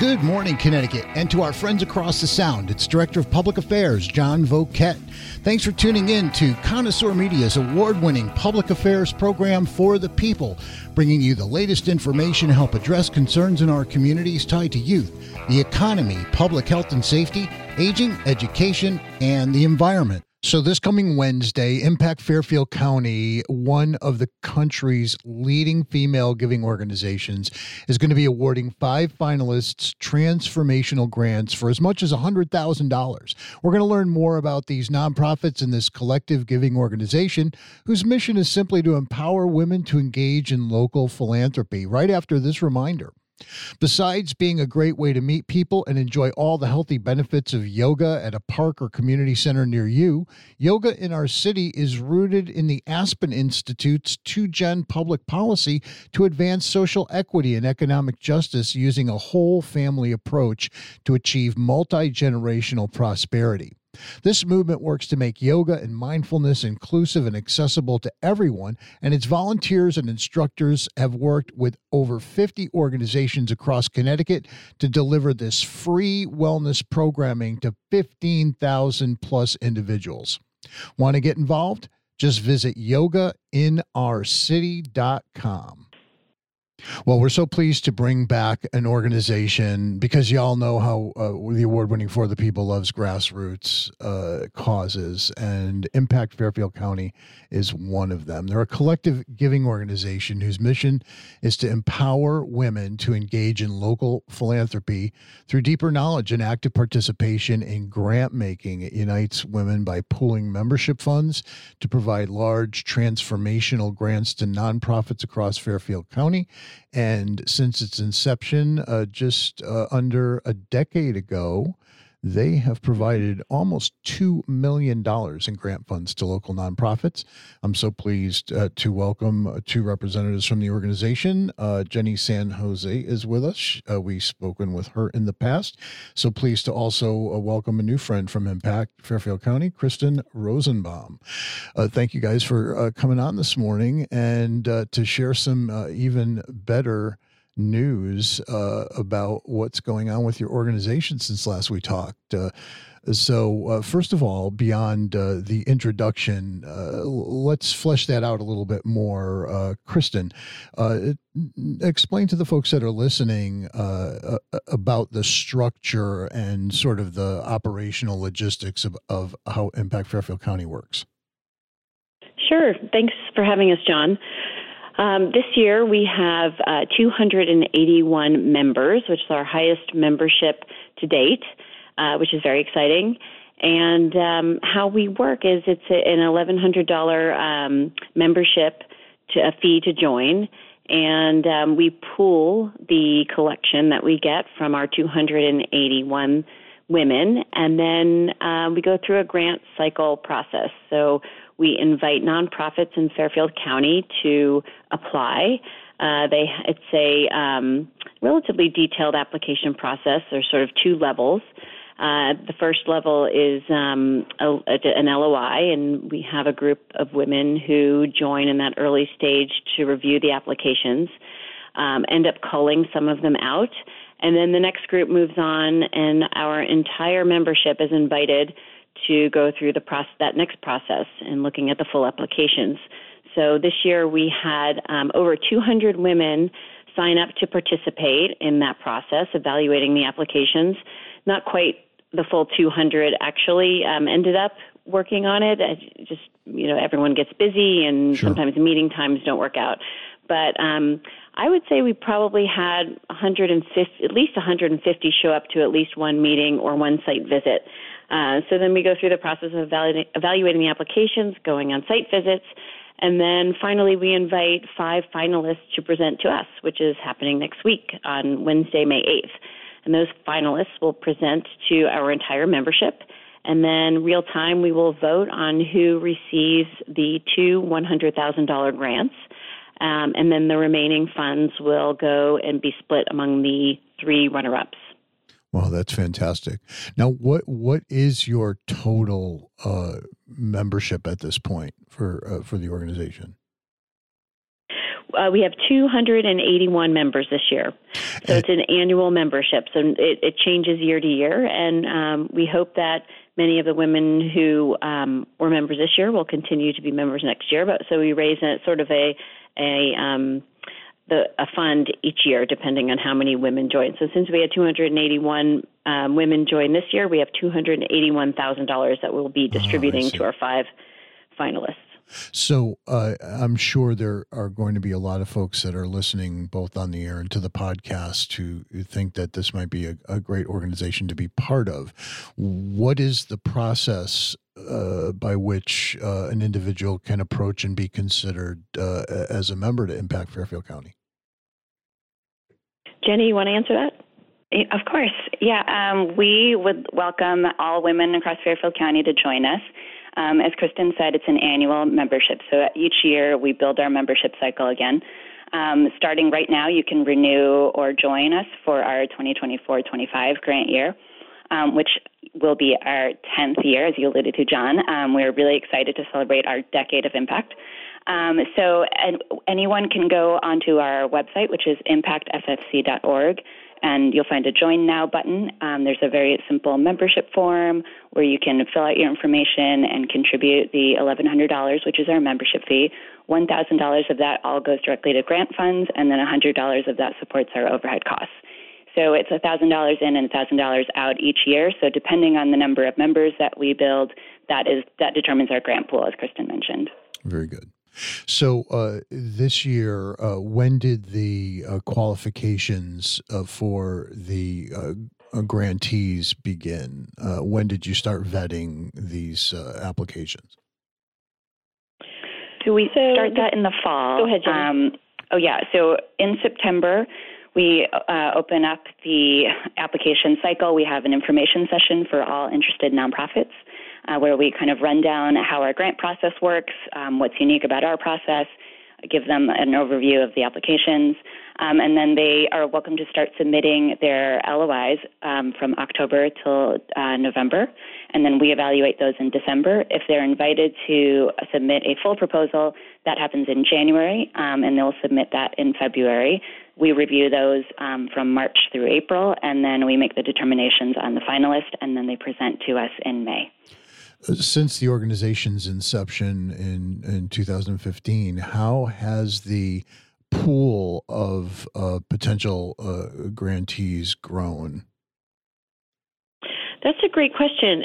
Good morning, Connecticut, and to our friends across the Sound, it's Director of Public Affairs, John Voket. Thanks for tuning in to Connoisseur Media's award-winning public affairs program for the people, bringing you the latest information to help address concerns in our communities tied to youth, the economy, public health and safety, aging, education, and the environment. So this coming Wednesday, Impact Fairfield County, one of the country's leading female giving organizations, is going to be awarding 5 finalists transformational grants for as much as $100,000. We're going to learn more about these nonprofits and this collective giving organization, whose mission is simply to empower women to engage in local philanthropy, right after this reminder. Besides being a great way to meet people and enjoy all the healthy benefits of yoga at a park or community center near you, yoga in our city is rooted in the Aspen Institute's 2Gen public policy to advance social equity and economic justice using a whole family approach to achieve multi-generational prosperity. This movement works to make yoga and mindfulness inclusive and accessible to everyone, and its volunteers and instructors have worked with over 50 organizations across Connecticut to deliver this free wellness programming to 15,000 plus individuals. Want to get involved? Just visit yogainourcity.com. Well, we're so pleased to bring back an organization because y'all know how the award-winning For the People loves grassroots causes, and Impact Fairfield County is one of them. They're a collective giving organization whose mission is to empower women to engage in local philanthropy through deeper knowledge and active participation in grant making. It unites women by pooling membership funds to provide large transformational grants to nonprofits across Fairfield County. And since its inception, just under a decade ago, they have provided almost $2 million in grant funds to local nonprofits. I'm so pleased to welcome 2 representatives from the organization. Jenny San Jose is with us. We've spoken with her in the past. So pleased to also welcome a new friend from Impact Fairfield County, Kristen Rosenbaum. Thank you guys for coming on this morning and to share some even better news about what's going on with your organization since last we talked. So first of all, beyond the introduction, let's flesh that out a little bit more. Kristen, explain to the folks that are listening about the structure and sort of the operational logistics of how Impact Fairfield County works. Sure. Thanks for having us, John. This year we have 281 members, which is our highest membership to date, which is very exciting. And how we work is it's an $1,100 membership a fee to join, and we pool the collection that we get from our 281 women, and then we go through a grant cycle process. So we invite nonprofits in Fairfield County to apply. It's a relatively detailed application process. There's sort of 2 levels. The first level is an LOI, and we have a group of women who join in that early stage to review the applications, end up culling some of them out, and then the next group moves on, and our entire membership is invited to go through that next process and looking at the full applications. So this year we had over 200 women sign up to participate in that process, evaluating the applications. Not quite the full 200 actually ended up working on it. Everyone gets busy, and Sure. Sometimes meeting times don't work out. But I would say we probably had at least 150 show up to at least one meeting or one site visit. So then we go through the process of evaluating the applications, going on site visits, and then finally we invite 5 finalists to present to us, which is happening next week on Wednesday, May 8th. And those finalists will present to our entire membership, and then real time we will vote on who receives the 2 $100,000 grants, and then the remaining funds will go and be split among the 3 runner-ups. Wow, that's fantastic. Now, what is your total membership at this point for the organization? We have 281 members this year. So it's an annual membership. So it changes year to year. And we hope that many of the women who were members this year will continue to be members next year. But so we raise sort of a fund each year, depending on how many women join. So since we had 281 women join this year, we have $281,000 that we'll be distributing to our 5 finalists. So I'm sure there are going to be a lot of folks that are listening both on the air and to the podcast who think that this might be a great organization to be part of. What is the process by which an individual can approach and be considered as a member to Impact Fairfield County? Jenny, you want to answer that? Of course. Yeah, we would welcome all women across Fairfield County to join us. As Kristen said, it's an annual membership. So each year we build our membership cycle again. Starting right now, you can renew or join us for our 2024-25 grant year, which will be our 10th year, as you alluded to, John. We're really excited to celebrate our decade of impact. So anyone can go onto our website, which is impactffc.org, and you'll find a Join Now button. There's a very simple membership form where you can fill out your information and contribute the $1,100, which is our membership fee. $1,000 of that all goes directly to grant funds, and then $100 of that supports our overhead costs. So it's $1,000 in and $1,000 out each year. So depending on the number of members that we build, that determines our grant pool, as Kristen mentioned. Very good. So this year, when did the qualifications for the grantees begin? When did you start vetting these applications? So we start that in the fall. Go ahead, Jenny. So in September, we open up the application cycle. We have an information session for all interested nonprofits, where we kind of run down how our grant process works, what's unique about our process, give them an overview of the applications, and then they are welcome to start submitting their LOIs from October till November, and then we evaluate those in December. If they're invited to submit a full proposal, that happens in January, and they'll submit that in February. We review those from March through April, and then we make the determinations on the finalist, and then they present to us in May. Since the organization's inception in 2015, how has the pool of potential grantees grown? That's a great question.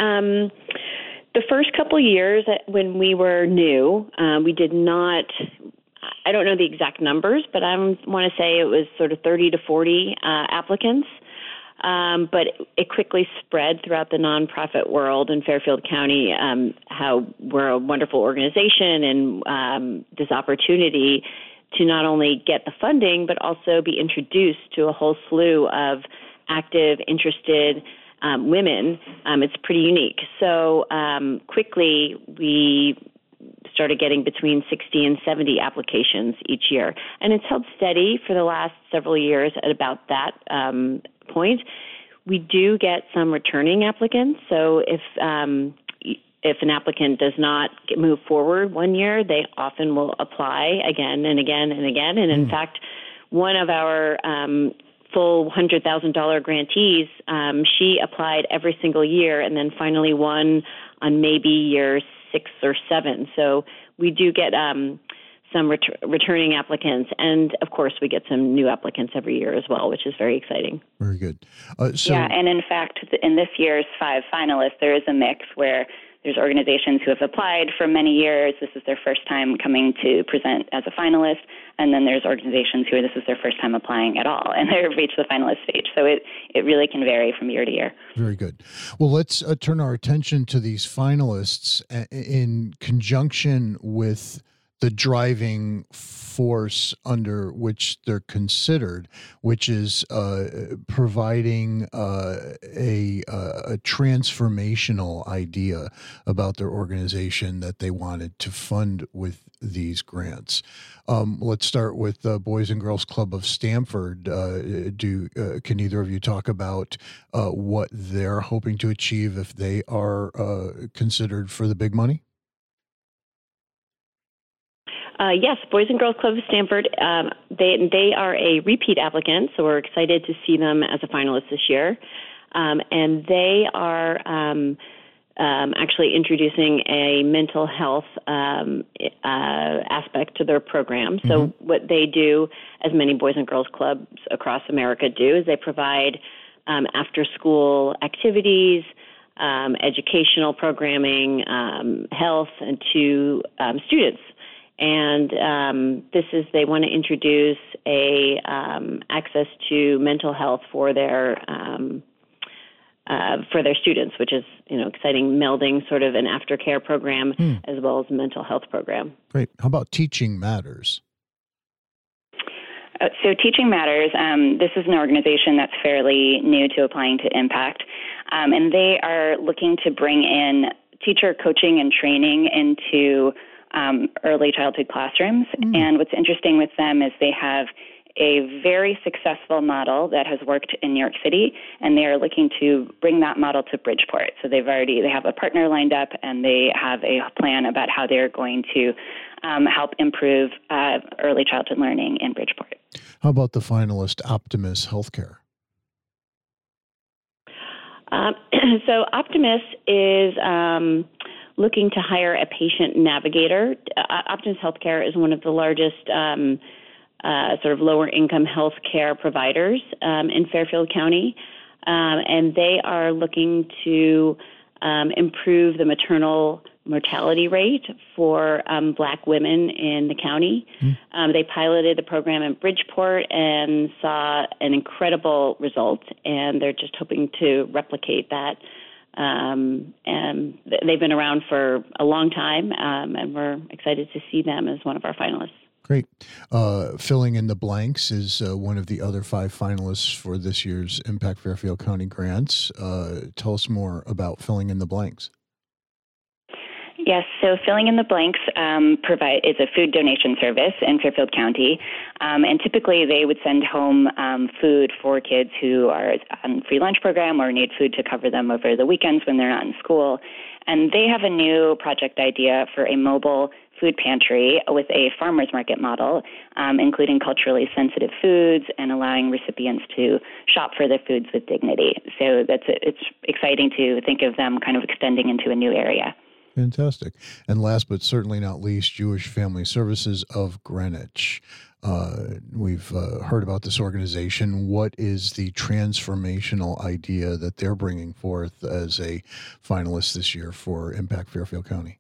The first couple years when we were new, we did not, I don't know the exact numbers, but I want to say it was sort of 30 to 40 applicants. But it quickly spread throughout the nonprofit world in Fairfield County, how we're a wonderful organization and this opportunity to not only get the funding, but also be introduced to a whole slew of active, interested women. It's pretty unique. So quickly we started getting between 60 and 70 applications each year. And it's held steady for the last several years at about that point. We do get some returning applicants. So if an applicant does not move forward one year, they often will apply again and again and again. And in fact, one of our full $100,000 grantees, she applied every single year and then finally won on maybe year 6 or 7. So we do get some returning applicants. And, of course, we get some new applicants every year as well, which is very exciting. Very good. And in fact, in this year's 5 finalists, there is a mix where there's organizations who have applied for many years. This is their first time coming to present as a finalist. And then there's organizations who this is their first time applying at all, and they've reached the finalist stage. So it really can vary from year to year. Very good. Well, let's turn our attention to these finalists in conjunction with the driving force under which they're considered, which is providing a transformational idea about their organization that they wanted to fund with these grants. Let's start with the Boys and Girls Club of Stamford. Can either of you talk about what they're hoping to achieve if they are considered for the big money? Yes, Boys and Girls Club of Stamford. They are a repeat applicant, so we're excited to see them as a finalist this year. And they are actually introducing a mental health aspect to their program. So what they do, as many Boys and Girls Clubs across America do, is they provide after-school activities, educational programming, health, and to students. And they want to introduce a access to mental health for their students, which is exciting, melding sort of an aftercare program as well as a mental health program. Great. How about Teaching Matters? So Teaching Matters, this is an organization that's fairly new to applying to impact, and they are looking to bring in teacher coaching and training into early childhood classrooms. And what's interesting with them is they have a very successful model that has worked in New York City, and they are looking to bring that model to Bridgeport. So they have a partner lined up, and they have a plan about how they're going to help improve early childhood learning in Bridgeport. How about the finalist, Optimus Healthcare? So Optimus is looking to hire a patient navigator. Optimus Healthcare is one of the largest sort of lower income health care providers in Fairfield County. And they are looking to improve the maternal mortality rate for Black women in the county. They piloted the program in Bridgeport and saw an incredible result, and they're just hoping to replicate that. And they've been around for a long time, and we're excited to see them as one of our finalists. Great. Filling in the Blanks is one of the other 5 finalists for this year's Impact Fairfield County grants. Tell us more about Filling in the Blanks. Yes, so Filling in the Blanks is a food donation service in Fairfield County, and typically they would send home food for kids who are on free lunch program or need food to cover them over the weekends when they're not in school. And they have a new project idea for a mobile food pantry with a farmer's market model, including culturally sensitive foods and allowing recipients to shop for their foods with dignity. So it's exciting to think of them kind of extending into a new area. Fantastic. And last but certainly not least, Jewish Family Services of Greenwich. We've heard about this organization. What is the transformational idea that they're bringing forth as a finalist this year for Impact Fairfield County?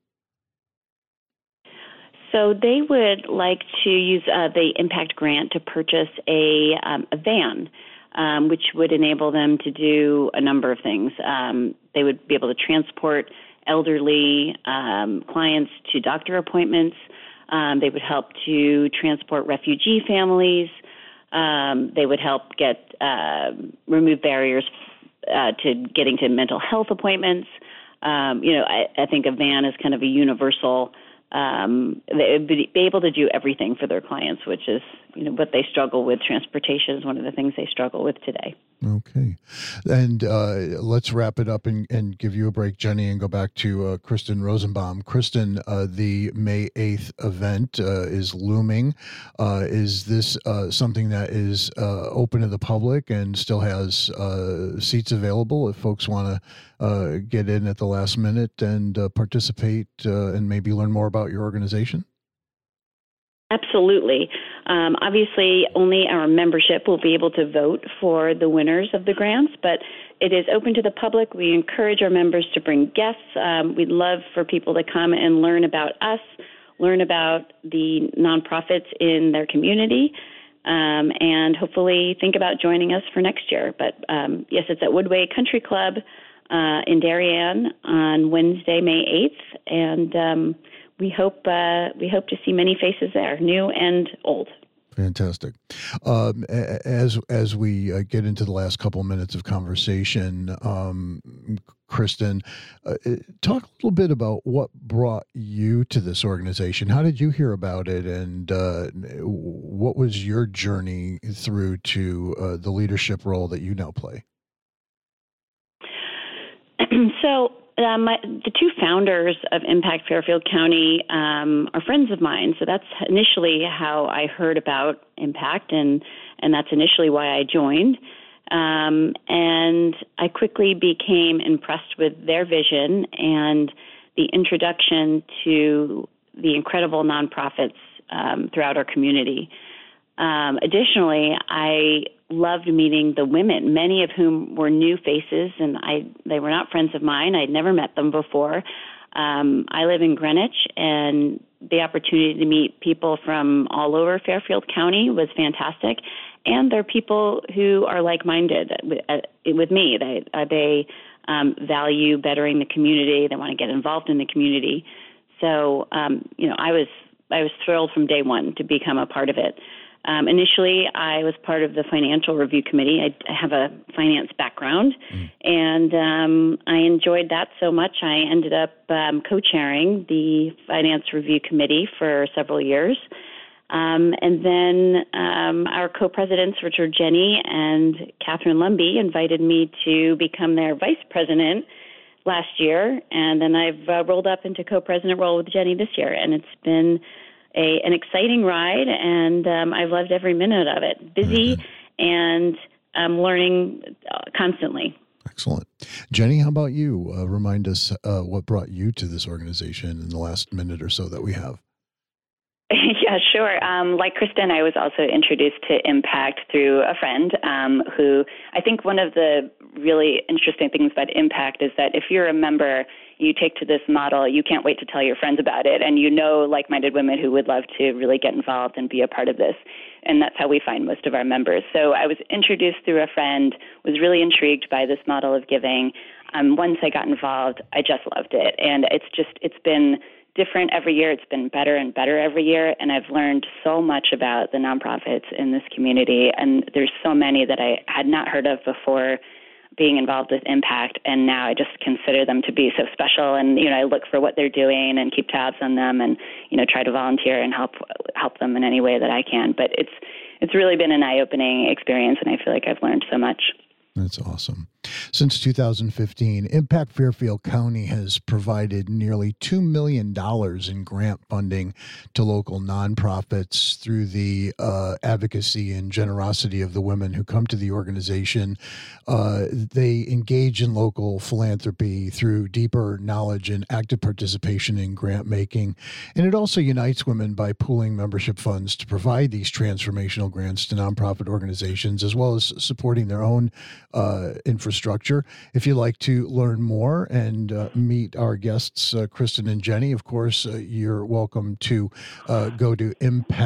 So they would like to use the Impact Grant to purchase a van, which would enable them to do a number of things. They would be able to transport elderly clients to doctor appointments. They would help to transport refugee families. They would help remove barriers to getting to mental health appointments. I think a van is kind of a universal. They would be able to do everything for their clients, which is what they struggle with. Transportation is one of the things they struggle with today. Okay. And let's wrap it up and give you a break, Jenny, and go back to Kristen Rosenbaum. Kristen, the May 8th event is looming. Is this something that is open to the public and still has seats available if folks want to get in at the last minute and participate and maybe learn more about your organization? Absolutely. Obviously, only our membership will be able to vote for the winners of the grants, but it is open to the public. We encourage our members to bring guests. We'd love for people to come and learn about us, learn about the nonprofits in their community, and hopefully think about joining us for next year. But yes, it's at Woodway Country Club in Darien on Wednesday, May 8th, and we hope to see many faces there, new and old. Fantastic. As we get into the last couple of minutes of conversation, Kristen, talk a little bit about what brought you to this organization. How did you hear about it, and what was your journey through to the leadership role that you now play? So the two founders of Impact Fairfield County are friends of mine. So that's initially how I heard about Impact, and that's initially why I joined. And I quickly became impressed with their vision and the introduction to the incredible nonprofits throughout our community. Additionally, I loved meeting the women, many of whom were new faces, and they were not friends of mine. I'd never met them before. I live in Greenwich, and the opportunity to meet people from all over Fairfield County was fantastic. And they're people who are like-minded with me. They value bettering the community. They want to get involved in the community. So, I was thrilled from day one to become a part of it. Initially, I was part of the Financial Review Committee. I have a finance background, and I enjoyed that so much. I ended up co-chairing the Finance Review Committee for several years. And then our co-presidents, which were Jenny and Catherine Lumby, invited me to become their vice president last year. And then I've rolled up into co-president role with Jenny this year. And it's been an exciting ride, and I've loved every minute of it. Busy and learning constantly. Excellent. Jenny, how about you? Remind us what brought you to this organization in the last minute or so that we have. Yeah, sure. Like Kristen, I was also introduced to Impact through a friend who I think one of the really interesting things about Impact is that if you're a member, you take to this model, you can't wait to tell your friends about it. And you know like-minded women who would love to really get involved and be a part of this. And that's how we find most of our members. So I was introduced through a friend, was really intrigued by this model of giving. Once I got involved, I just loved it. And it's been different every year. It's been better and better every year. And I've learned so much about the nonprofits in this community. And there's so many that I had not heard of before being involved with Impact. And now I just consider them to be so special. And, I look for what they're doing and keep tabs on them and, try to volunteer and help them in any way that I can. But it's really been an eye-opening experience. And I feel like I've learned so much. That's awesome. Since 2015, Impact Fairfield County has provided nearly $2 million in grant funding to local nonprofits through the advocacy and generosity of the women who come to the organization. They engage in local philanthropy through deeper knowledge and active participation in grant making. And it also unites women by pooling membership funds to provide these transformational grants to nonprofit organizations, as well as supporting their own infrastructure. If you'd like to learn more and meet our guests, Kristen and Jenny, of course, you're welcome to go to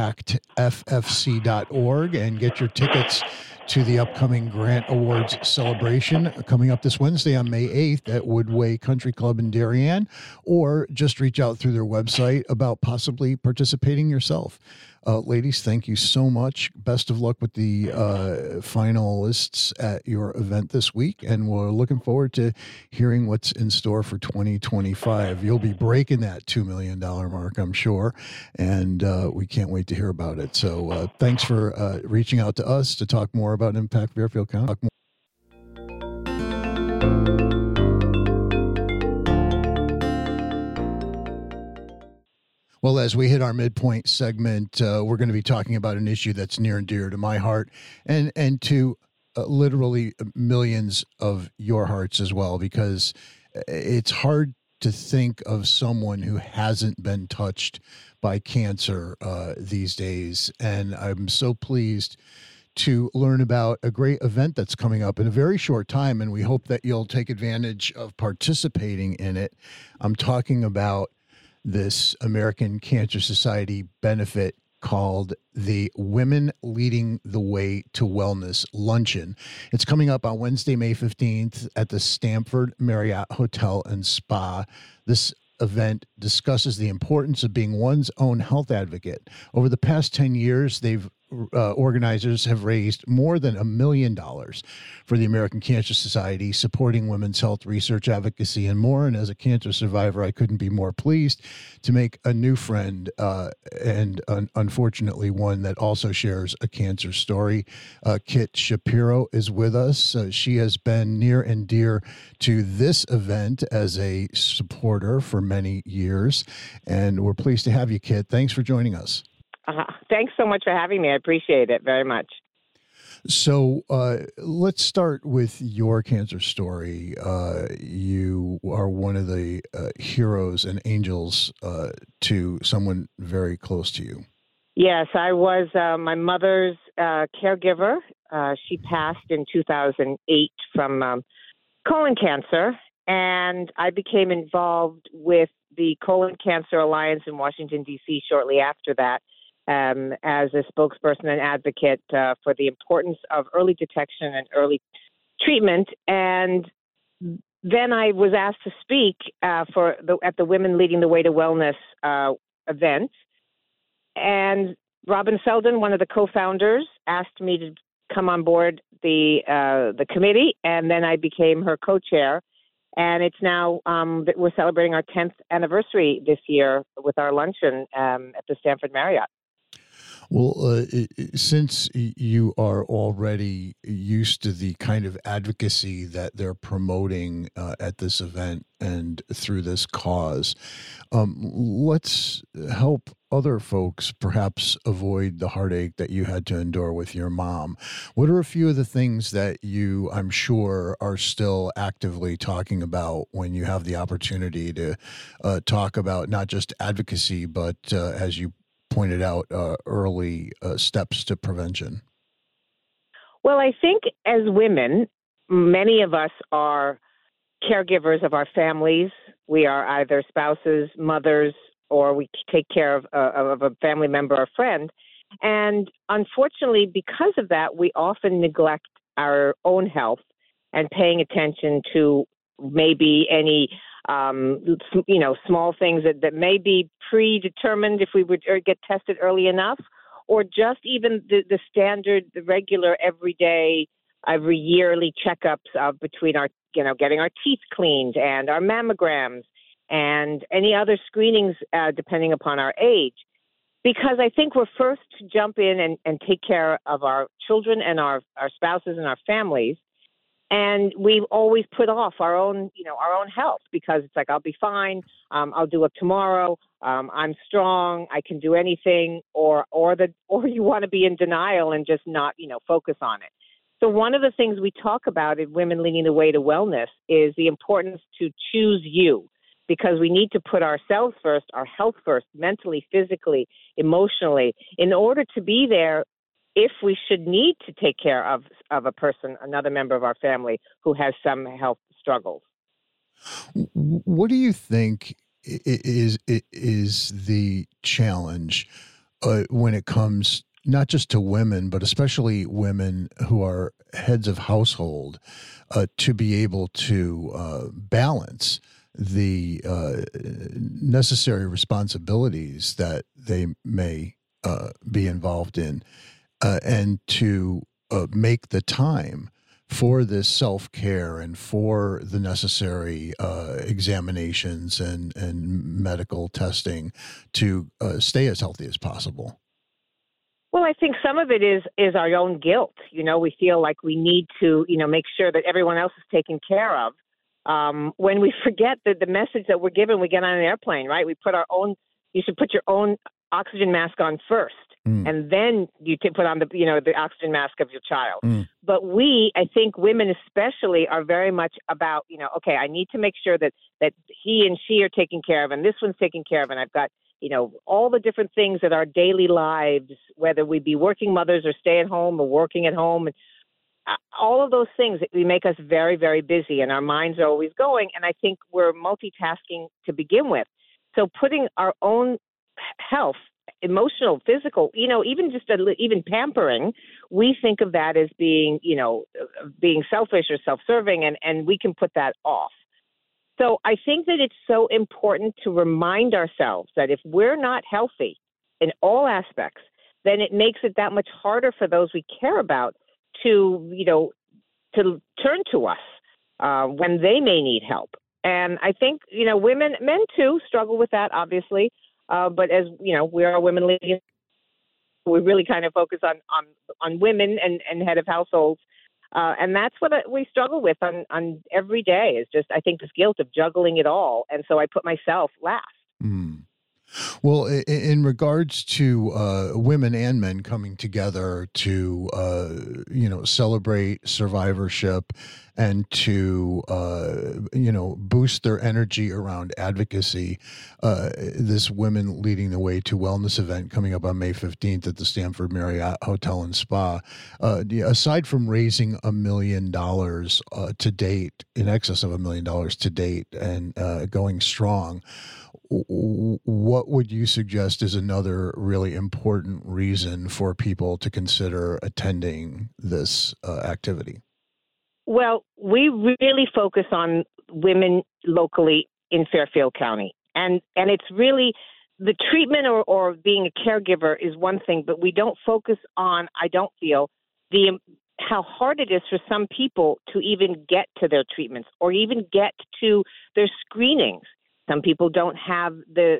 impactffc.org and get your tickets to the upcoming Grant Awards celebration coming up this Wednesday on May 8th at Woodway Country Club in Darien, or just reach out through their website about possibly participating yourself. Ladies, thank you so much. Best of luck with the finalists at your event this week, and we're looking forward to hearing what's in store for 2025. You'll be breaking that $2 million mark, I'm sure, and we can't wait to hear about it. So thanks for reaching out to us to talk more about Impact Fairfield County. Well, as we hit our midpoint segment, we're going to be talking about an issue that's near and dear to my heart and to literally millions of your hearts as well, because it's hard to think of someone who hasn't been touched by cancer these days. And I'm so pleased to learn about a great event that's coming up in a very short time, and we hope that you'll take advantage of participating in it. I'm talking about this American Cancer Society benefit called the Women Leading the Way to Wellness Luncheon. It's coming up on Wednesday, May 15th at the Stamford Marriott Hotel and Spa. This event discusses the importance of being one's own health advocate. Over the past 10 years, they've organizers have raised more than $1 million for the American Cancer Society, supporting women's health research, advocacy, and more. And as a cancer survivor, I couldn't be more pleased to make a new friend, and unfortunately one that also shares a cancer story. Kit Shapiro is with us. She has been near and dear to this event as a supporter for many years, and we're pleased to have you, Kit. Thanks for joining us. Thanks so much for having me. I appreciate it very much. So let's start with your cancer story. You are one of the heroes and angels to someone very close to you. Yes, I was my mother's caregiver. She passed in 2008 from colon cancer, and I became involved with the Colon Cancer Alliance in Washington, D.C. shortly after that. As a spokesperson and advocate for the importance of early detection and early treatment. And then I was asked to speak at the Women Leading the Way to Wellness event. And Robin Selden, one of the co-founders, asked me to come on board the committee, and then I became her co-chair. And it's now we're celebrating our 10th anniversary this year with our luncheon at the Stanford Marriott. Well, since you are already used to the kind of advocacy that they're promoting at this event and through this cause, let's help other folks perhaps avoid the heartache that you had to endure with your mom. What are a few of the things that you, I'm sure, are still actively talking about when you have the opportunity to talk about not just advocacy, but as you pointed out, early steps to prevention? Well, I think as women, many of us are caregivers of our families. We are either spouses, mothers, or we take care of a family member or friend. And unfortunately, because of that, we often neglect our own health and paying attention to maybe any small things that may be predetermined if we would get tested early enough, or just even the standard, the regular, everyday, every yearly checkups of between our, getting our teeth cleaned and our mammograms and any other screenings depending upon our age. Because I think we're first to jump in and take care of our children and our spouses and our families. And we've always put off our own health because it's like, I'll be fine. I'll do it tomorrow. I'm strong. I can do anything. Or you want to be in denial and just not, focus on it. So one of the things we talk about in Women Leading the Way to Wellness is the importance to choose you, because we need to put ourselves first, our health first, mentally, physically, emotionally, in order to be there if we should need to take care of a person, another member of our family who has some health struggles. What do you think is the challenge when it comes not just to women, but especially women who are heads of household, to be able to balance the necessary responsibilities that they may be involved in, and to make the time for this self-care and for the necessary examinations and medical testing to stay as healthy as possible? Well, I think some of it is our own guilt. We feel like we need to, make sure that everyone else is taken care of. When we forget that the message that we're given, we get on an airplane, right? You should put your own oxygen mask on first. And then you put on the oxygen mask of your child. But I think women especially are very much about, okay, I need to make sure that he and she are taken care of and this one's taken care of. And I've got, all the different things that our daily lives, whether we be working mothers or stay at home or working at home, and all of those things, we make us very, very busy and our minds are always going. And I think we're multitasking to begin with. So putting our own health, emotional, physical, even just even pampering, we think of that as being, being selfish or self-serving, and we can put that off. So I think that it's so important to remind ourselves that if we're not healthy in all aspects, then it makes it that much harder for those we care about to, to turn to us when they may need help. And I think, men too struggle with that, obviously. But as we are women leading, we really kind of focus on women and head of households. And that's what we struggle with on every day, is just, I think, this guilt of juggling it all. And so I put myself last. Mm. Well, in regards to women and men coming together to, celebrate survivorship and to, boost their energy around advocacy, this Women Leading the Way to Wellness event coming up on May 15th at the Stanford Marriott Hotel and Spa, aside from raising $1 million to date, in excess of $1 million to date, and going strong, what would you suggest is another really important reason for people to consider attending this activity? Well, we really focus on women locally in Fairfield County. And it's really the treatment or being a caregiver is one thing, but we don't focus on, I don't feel, how hard it is for some people to even get to their treatments or even get to their screenings. Some people don't have the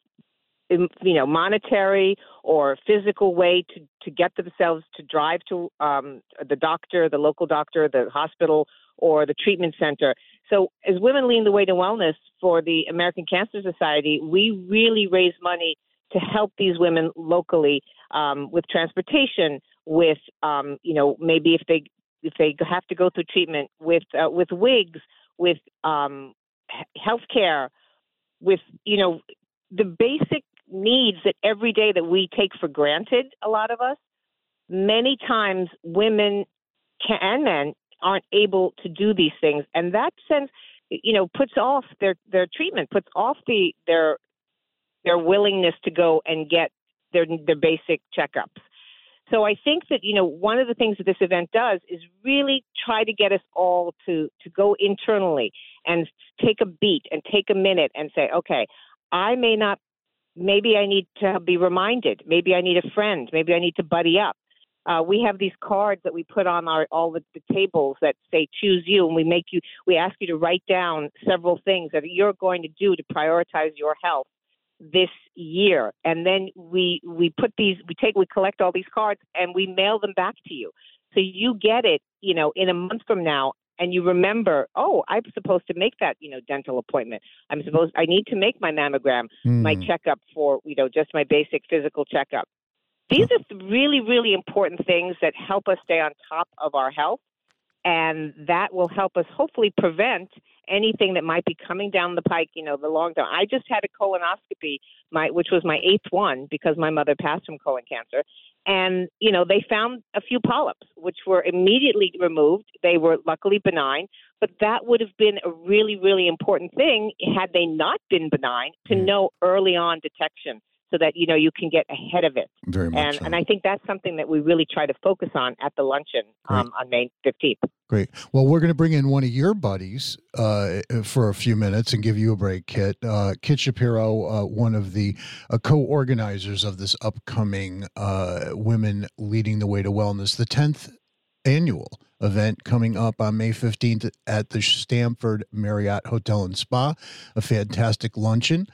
monetary or physical way to get themselves to drive to the doctor, the local doctor, the hospital, or the treatment center. So as Women Leading the Way to Wellness for the American Cancer Society, we really raise money to help these women locally with transportation, with maybe if they have to go through treatment, with wigs, with health care, with the basic needs that every day that we take for granted, a lot of us, many times women and men aren't able to do these things. And that sense, puts off their treatment, puts off their willingness to go and get their basic checkups. So I think that, one of the things that this event does is really try to get us all to go internally and take a beat and take a minute and say, okay, maybe I need to be reminded. Maybe I need a friend. Maybe I need to buddy up. We have these cards that we put on all the tables that say choose you, and we ask you to write down several things that you're going to do to prioritize your health this year. And then we collect all these cards and we mail them back to you. So you get it, in a month from now, and you remember, oh, I'm supposed to make that, dental appointment. I need to make my mammogram, my checkup for, just my basic physical checkup. These are really, really important things that help us stay on top of our health, and that will help us hopefully prevent anything that might be coming down the pike, the long term. I just had a colonoscopy, which was my 8th one because my mother passed from colon cancer. And, they found a few polyps, which were immediately removed. They were luckily benign, but that would have been a really, really important thing had they not been benign to know early on detection so that, you can get ahead of it. Very much so. And I think that's something that we really try to focus on at the luncheon on May 15th. Great. Well, we're going to bring in one of your buddies for a few minutes and give you a break, Kit. Kit Shapiro, one of the co-organizers of this upcoming Women Leading the Way to Wellness, the 10th annual event coming up on May 15th at the Stanford Marriott Hotel and Spa, a fantastic luncheon.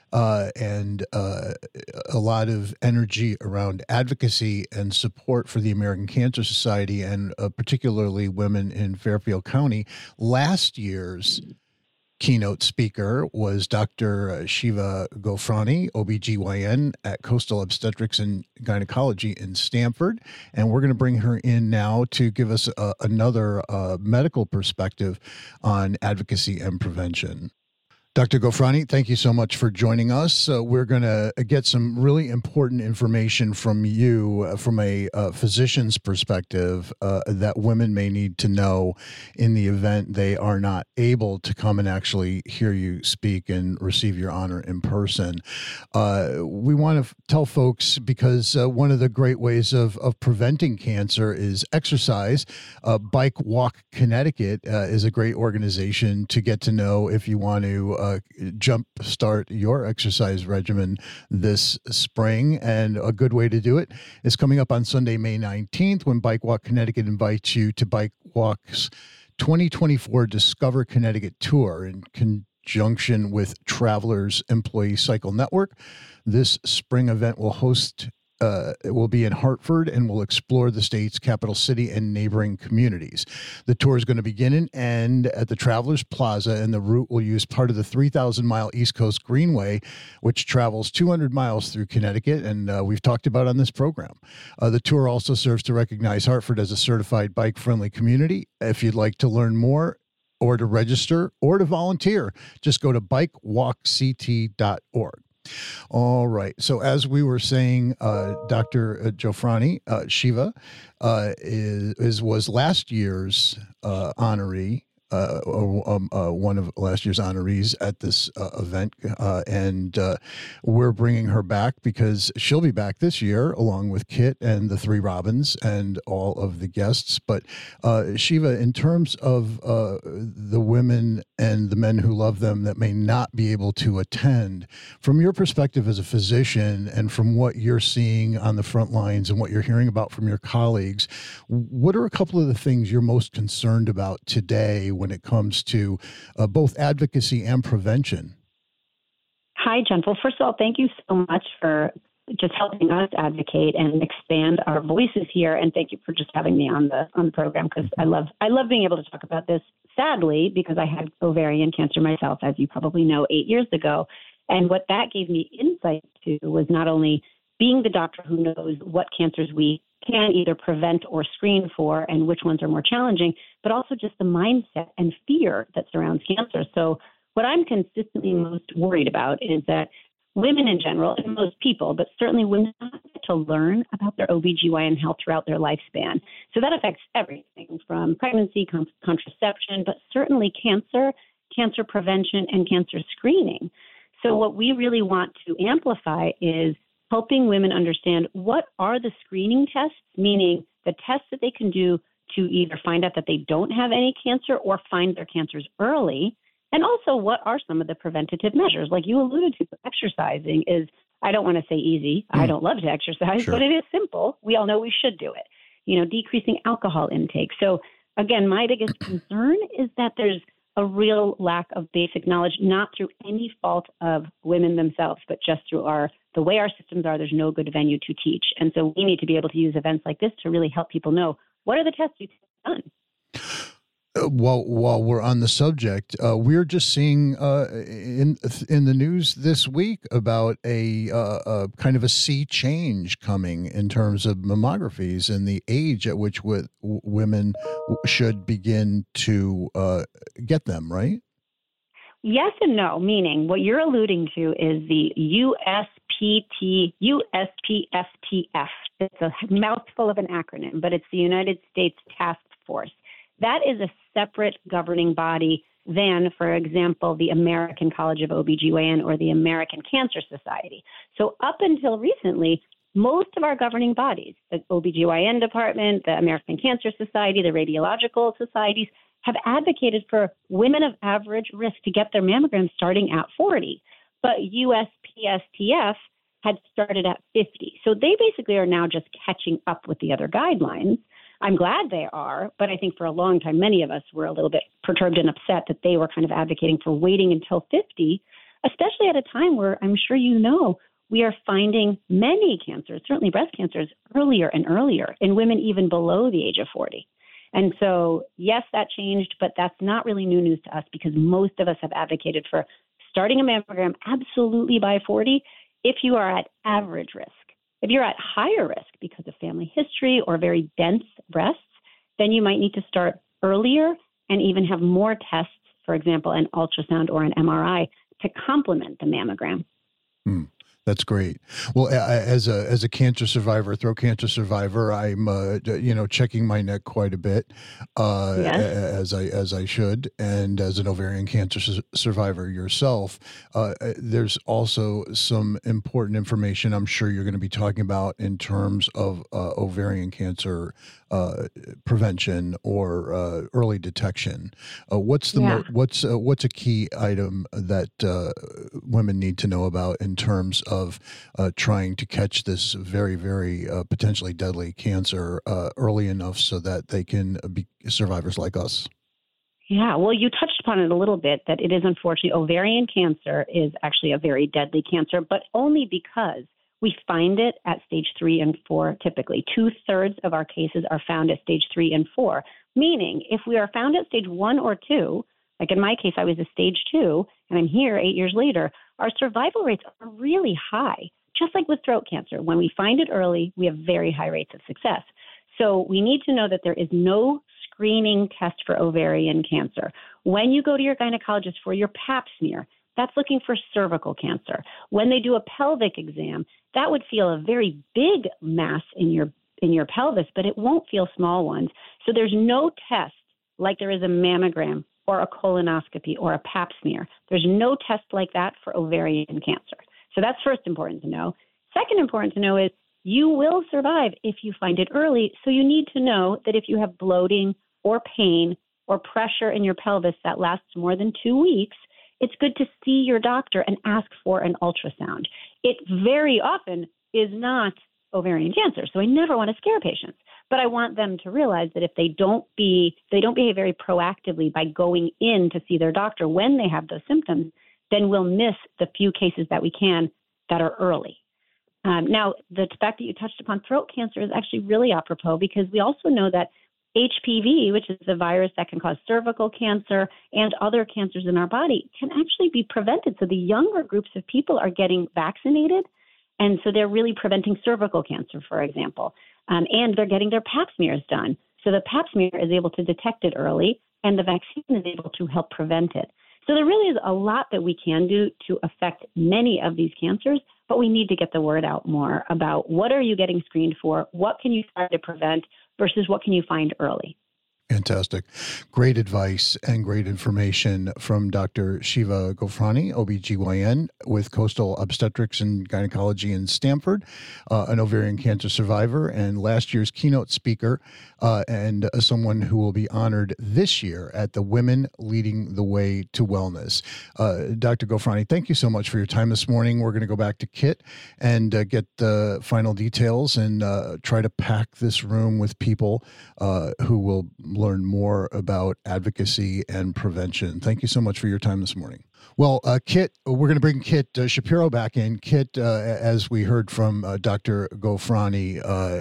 And a lot of energy around advocacy and support for the American Cancer Society and particularly women in Fairfield County. Last year's keynote speaker was Dr. Shiva Gofrani, OBGYN at Coastal Obstetrics and Gynecology in Stanford. And we're going to bring her in now to give us another medical perspective on advocacy and prevention. Dr. Gofrani, thank you so much for joining us. We're going to get some really important information from you from a physician's perspective that women may need to know in the event they are not able to come and actually hear you speak and receive your honor in person. We want to tell folks, because one of the great ways of preventing cancer is exercise. Bike Walk Connecticut is a great organization to get to know if you want to jumpstart your exercise regimen this spring. And a good way to do it is coming up on Sunday, May 19th, when Bike Walk Connecticut invites you to Bike Walk's 2024 Discover Connecticut Tour in conjunction with Travelers Employee Cycle Network. This spring event it will be in Hartford and will explore the state's capital city and neighboring communities. The tour is going to begin and end at the Travelers Plaza, and the route will use part of the 3,000-mile East Coast Greenway, which travels 200 miles through Connecticut, and we've talked about on this program. The tour also serves to recognize Hartford as a certified bike-friendly community. If you'd like to learn more or to register or to volunteer, just go to bikewalkct.org. All right. So as we were saying, Dr. Jofrani Shiva was last year's honoree, one of last year's honorees at this event, and we're bringing her back because she'll be back this year along with Kit and the Three Robins and all of the guests. But Shiva, in terms of the women and the men who love them that may not be able to attend, from your perspective as a physician and from what you're seeing on the front lines and what you're hearing about from your colleagues, what are a couple of the things you're most concerned about today when it comes to both advocacy and prevention? Hi, Jen. Well, first of all, thank you so much for just helping us advocate and expand our voices here. And thank you for just having me on the program, because I love being able to talk about this, sadly, because I had ovarian cancer myself, as you probably know, 8 years ago. And what that gave me insight to was not only being the doctor who knows what cancers we can either prevent or screen for and which ones are more challenging, but also just the mindset and fear that surrounds cancer. So what I'm consistently most worried about is that women in general, and most people, but certainly women, get to learn about their OBGYN health throughout their lifespan. So that affects everything from pregnancy, contraception, but certainly cancer prevention, and cancer screening. So what we really want to amplify is helping women understand what are the screening tests, meaning the tests that they can do to either find out that they don't have any cancer or find their cancers early. And also, what are some of the preventative measures? Like you alluded to, exercising is, I don't want to say easy. I don't love to exercise, sure, but it is simple. We all know we should do it. Decreasing alcohol intake. So again, my biggest concern is that there's a real lack of basic knowledge, not through any fault of women themselves, but just through the way our systems are. There's no good venue to teach. And so we need to be able to use events like this to really help people know what are the tests you've done. While we're on the subject, we're just seeing in the news this week about a kind of a sea change coming in terms of mammographies and the age at which women should begin to get them, right? Yes and no, meaning what you're alluding to is the USPSTF. It's a mouthful of an acronym, but it's the United States Task Force. That is a separate governing body than, for example, the American College of OBGYN or the American Cancer Society. So up until recently, most of our governing bodies, the OBGYN department, the American Cancer Society, the radiological societies, have advocated for women of average risk to get their mammograms starting at 40. But USPSTF had started at 50. So they basically are now just catching up with the other guidelines. I'm glad they are, but I think for a long time, many of us were a little bit perturbed and upset that they were kind of advocating for waiting until 50, especially at a time where I'm sure we are finding many cancers, certainly breast cancers, earlier and earlier in women even below the age of 40. And so, yes, that changed, but that's not really new news to us because most of us have advocated for starting a mammogram absolutely by 40 if you are at average risk. If you're at higher risk because of family history or very dense breasts, then you might need to start earlier and even have more tests, for example, an ultrasound or an MRI to complement the mammogram. That's great. Well, as a cancer survivor, throat cancer survivor, I'm checking my neck quite a bit, Yes. as I should, and as an ovarian cancer survivor yourself, there's also some important information I'm sure you're going to be talking about in terms of ovarian cancer prevention or early detection. Yeah. What's a key item that women need to know about in terms of trying to catch this very, very potentially deadly cancer early enough so that they can be survivors like us? Yeah, well, you touched upon it a little bit that it is unfortunately ovarian cancer is actually a very deadly cancer, but only because we find it at stage 3 and 4 typically. 2/3 of our cases are found at stage 3 and 4, meaning if we are found at stage 1 or 2, like in my case, I was a stage 2 and I'm here 8 years later, our survival rates are really high. Just like with throat cancer, when we find it early, we have very high rates of success. So we need to know that there is no screening test for ovarian cancer. When you go to your gynecologist for your pap smear, that's looking for cervical cancer. When they do a pelvic exam, that would feel a very big mass in your pelvis, but it won't feel small ones. So there's no test like there is a mammogram or a colonoscopy or a pap smear. There's no test like that for ovarian cancer. So that's first important to know. Second important to know is you will survive if you find it early. So you need to know that if you have bloating or pain or pressure in your pelvis that lasts more than 2 weeks, it's good to see your doctor and ask for an ultrasound. It very often is not ovarian cancer, so I never want to scare patients. But I want them to realize that if they don't behave very proactively by going in to see their doctor when they have those symptoms, then we'll miss the few cases that we can that are early. Now, the fact that you touched upon throat cancer is actually really apropos because we also know that HPV, which is the virus that can cause cervical cancer and other cancers in our body, can actually be prevented. So the younger groups of people are getting vaccinated, and so they're really preventing cervical cancer, for example, and they're getting their pap smears done. So the pap smear is able to detect it early, and the vaccine is able to help prevent it. So there really is a lot that we can do to affect many of these cancers, but we need to get the word out more about what are you getting screened for, what can you try to prevent versus what can you find early. Fantastic. Great advice and great information from Dr. Shiva Ghofrani, OBGYN with Coastal Obstetrics and Gynecology in Stamford, an ovarian cancer survivor and last year's keynote speaker, and someone who will be honored this year at the Women Leading the Way to Wellness. Dr. Ghofrani, thank you so much for your time this morning. We're going to go back to Kit and get the final details and try to pack this room with people who will learn more about advocacy and prevention. Thank you so much for your time this morning. Well, Kit, we're going to bring Kit Shapiro back in. Kit, as we heard from Dr. Ghofrani,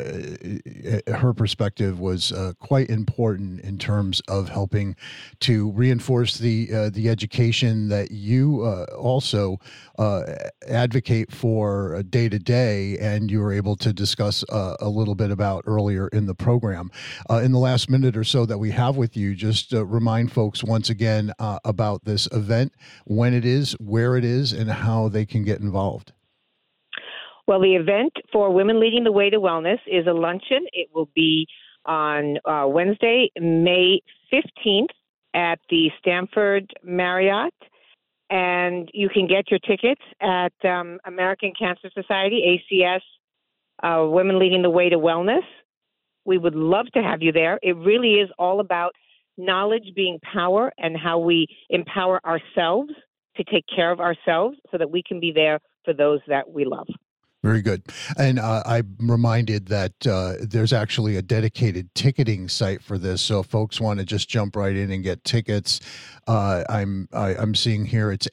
her perspective was quite important in terms of helping to reinforce the education that you also advocate for day to day, and you were able to discuss a little bit about earlier in the program. In the last minute or so that we have with you, just remind folks once again about this event, when it is, where it is, and how they can get involved. Well, the event for Women Leading the Way to Wellness is a luncheon. It will be on Wednesday, May 15th at the Stamford Marriott. And you can get your tickets at American Cancer Society, ACS, Women Leading the Way to Wellness. We would love to have you there. It really is all about knowledge being power and how we empower ourselves to take care of ourselves so that we can be there for those that we love. Very good. And I'm reminded that there's actually a dedicated ticketing site for this. So if folks want to just jump right in and get tickets, I'm seeing here it's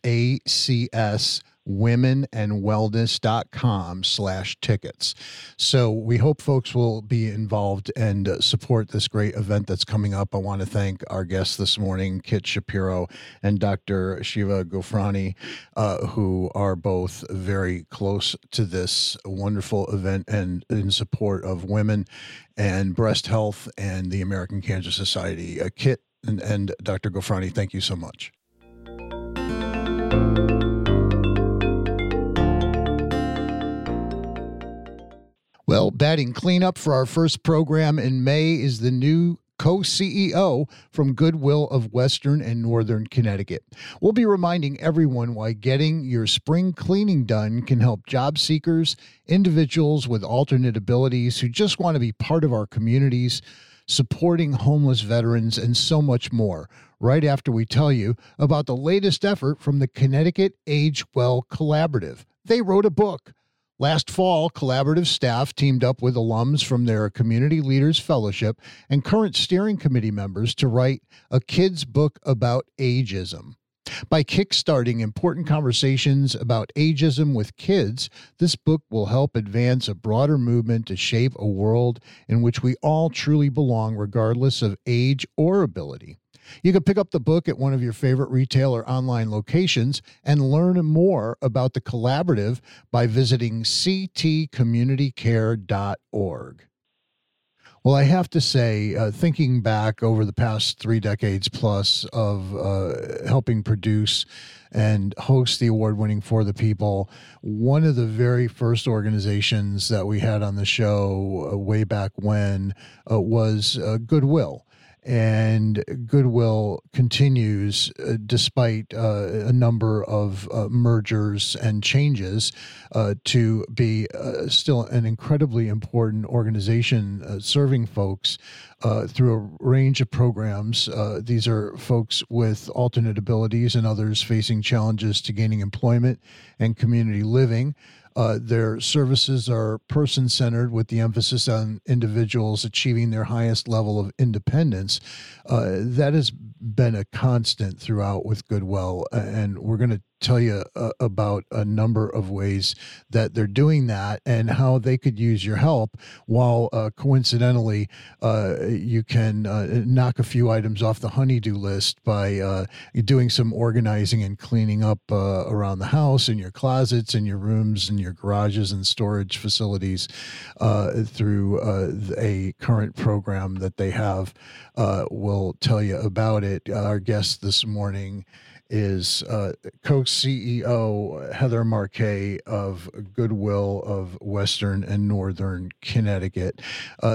acswomenandwellness.com/tickets. So we hope folks will be involved and support this great event that's coming up. I want to thank our guests this morning, Kit Shapiro and Dr. Shiva Ghofrani, who are both very close to this wonderful event and in support of women and breast health and the American Cancer Society. Kit and Dr. Ghofrani, thank you so much. Well, batting cleanup for our first program in May is the new co-CEO from Goodwill of Western and Northern Connecticut. We'll be reminding everyone why getting your spring cleaning done can help job seekers, individuals with alternate abilities who just want to be part of our communities, supporting homeless veterans, and so much more, right after we tell you about the latest effort from the Connecticut Age Well Collaborative. They wrote a book. Last fall, collaborative staff teamed up with alums from their Community Leaders Fellowship and current steering committee members to write a kids' book about ageism. By kickstarting important conversations about ageism with kids, this book will help advance a broader movement to shape a world in which we all truly belong, regardless of age or ability. You can pick up the book at one of your favorite retail or online locations and learn more about the collaborative by visiting ctcommunitycare.org. Well, I have to say, thinking back over the past 3 decades plus of helping produce and host the award-winning For the People, one of the very first organizations that we had on the show way back when was Goodwill. And Goodwill continues, despite a number of mergers and changes, to be still an incredibly important organization serving folks through a range of programs. These are folks with alternate abilities and others facing challenges to gaining employment and community living. Their services are person-centered with the emphasis on individuals achieving their highest level of independence. That has been a constant throughout with Goodwill, and we're going to tell you about a number of ways that they're doing that and how they could use your help, while coincidentally you can knock a few items off the honey-do list by doing some organizing and cleaning up around the house, in your closets, in your rooms, in your garages and storage facilities through a current program that they have. We'll tell you about it. Our guest this morning is co-CEO Heather Marquet of Goodwill of Western and Northern Connecticut.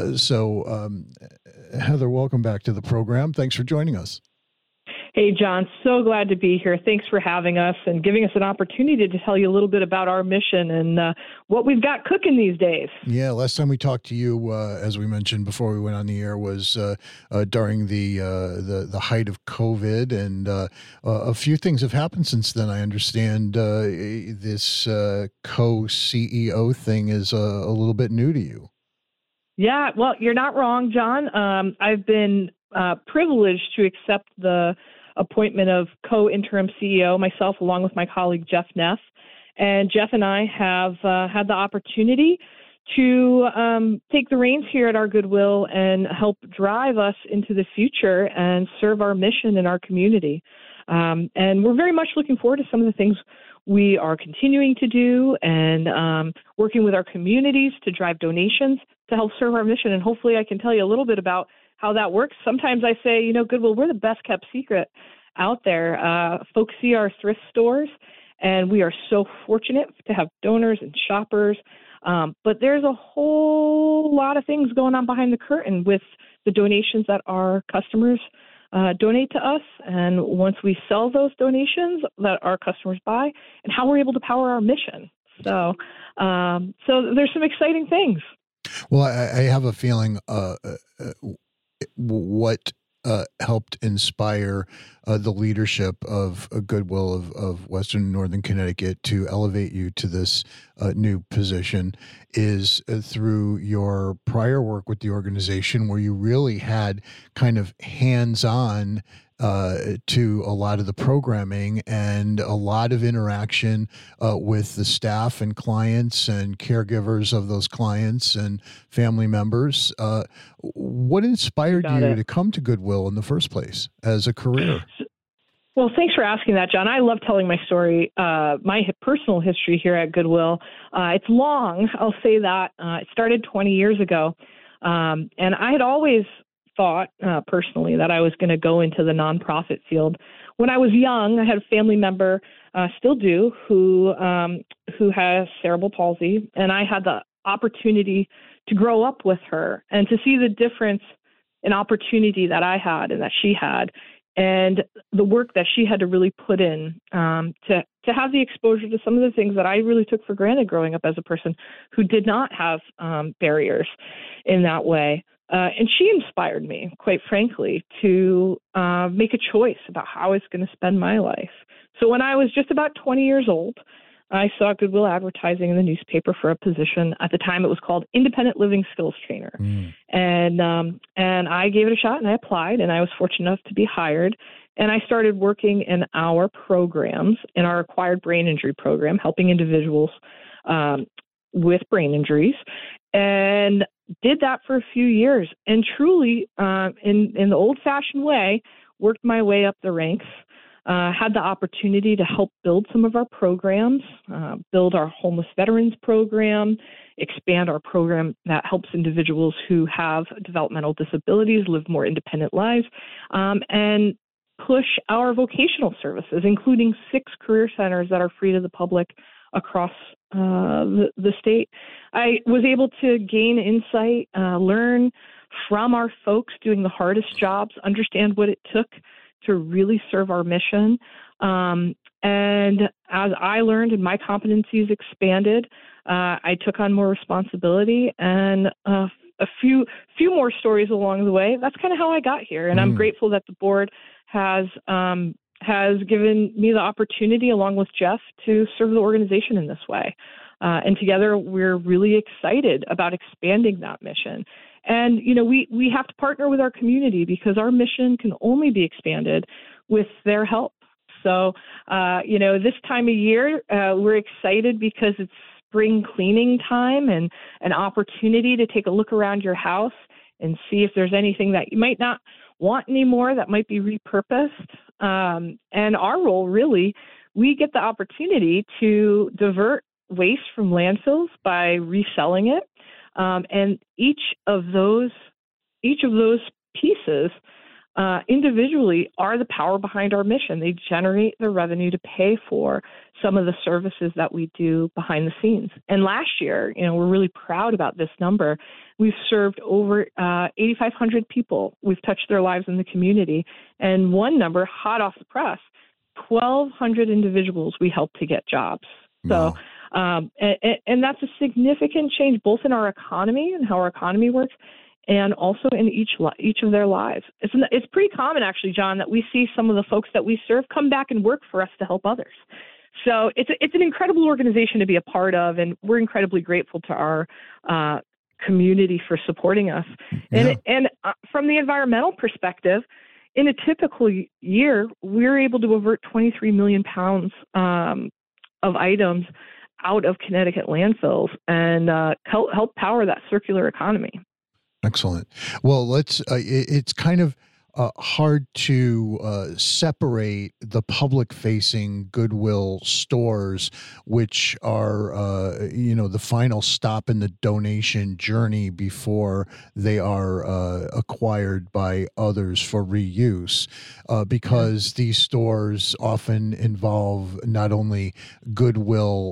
Heather, welcome back to the program. Thanks for joining us. Hey, John, so glad to be here. Thanks for having us and giving us an opportunity to tell you a little bit about our mission and what we've got cooking these days. Yeah, last time we talked to you, as we mentioned before we went on the air, was during the height of COVID, and a few things have happened since then. I understand this co-CEO thing is a little bit new to you. Yeah, well, you're not wrong, John. I've been privileged to accept the appointment of co-interim CEO, myself, along with my colleague, Jeff Neff. And Jeff and I have had the opportunity to take the reins here at our Goodwill and help drive us into the future and serve our mission in our community. And we're very much looking forward to some of the things we are continuing to do and working with our communities to drive donations to help serve our mission. And hopefully I can tell you a little bit about how that works. Sometimes I say, Goodwill, we're the best kept secret out there. Folks see our thrift stores, and we are so fortunate to have donors and shoppers. But there's a whole lot of things going on behind the curtain with the donations that our customers donate to us. And once we sell those donations that our customers buy, and how we're able to power our mission. So there's some exciting things. Well, I have a feeling what helped inspire the leadership of Goodwill of Western and Northern Connecticut to elevate you to this new position is through your prior work with the organization, where you really had kind of hands-on to a lot of the programming and a lot of interaction with the staff and clients and caregivers of those clients and family members. What inspired you to come to Goodwill in the first place as a career? Well, thanks for asking that, John. I love telling my story, my personal history here at Goodwill. It's long, I'll say that. It started 20 years ago. And I had always thought personally that I was going to go into the nonprofit field. When I was young, I had a family member, still do, who has cerebral palsy, and I had the opportunity to grow up with her and to see the difference in opportunity that I had and that she had, and the work that she had to really put in to have the exposure to some of the things that I really took for granted growing up as a person who did not have barriers in that way. And she inspired me, quite frankly, to make a choice about how I was going to spend my life. So when I was just about 20 years old, I saw Goodwill advertising in the newspaper for a position. At the time, it was called Independent Living Skills Trainer. And I gave it a shot, and I applied, and I was fortunate enough to be hired. And I started working in our programs, in our acquired brain injury program, helping individuals with brain injuries, and did that for a few years. And truly, in the old-fashioned way, worked my way up the ranks. Had the opportunity to help build some of our programs, build our homeless veterans program, expand our program that helps individuals who have developmental disabilities live more independent lives, and push our vocational services, including 6 career centers that are free to the public across the state. I was able to gain insight, learn from our folks doing the hardest jobs, understand what it took to really serve our mission. And as I learned and my competencies expanded, I took on more responsibility and a few more stories along the way. That's kind of how I got here. And I'm grateful that the board has given me the opportunity, along with Jeff, to serve the organization in this way. And together, we're really excited about expanding that mission. And, we have to partner with our community because our mission can only be expanded with their help. So, this time of year, we're excited because it's spring cleaning time and an opportunity to take a look around your house and see if there's anything that you might not want anymore that might be repurposed. And our role, really, we get the opportunity to divert waste from landfills by reselling it. And each of those pieces individually are the power behind our mission. They generate the revenue to pay for some of the services that we do behind the scenes. And last year, we're really proud about this number. We've served over 8,500 people. We've touched their lives in the community. And one number, hot off the press, 1,200 individuals we helped to get jobs. Wow. So, and that's a significant change, both in our economy and how our economy works, and also in each of their lives. It's pretty common, actually, John, that we see some of the folks that we serve come back and work for us to help others. So it's an incredible organization to be a part of, and we're incredibly grateful to our community for supporting us. Yeah. And from the environmental perspective, in a typical year, we're able to avert 23 million pounds of items out of Connecticut landfills and help power that circular economy. Excellent. Well, it's kind of hard to separate the public-facing Goodwill stores, which are, the final stop in the donation journey before they are acquired by others for reuse, because these stores often involve not only Goodwill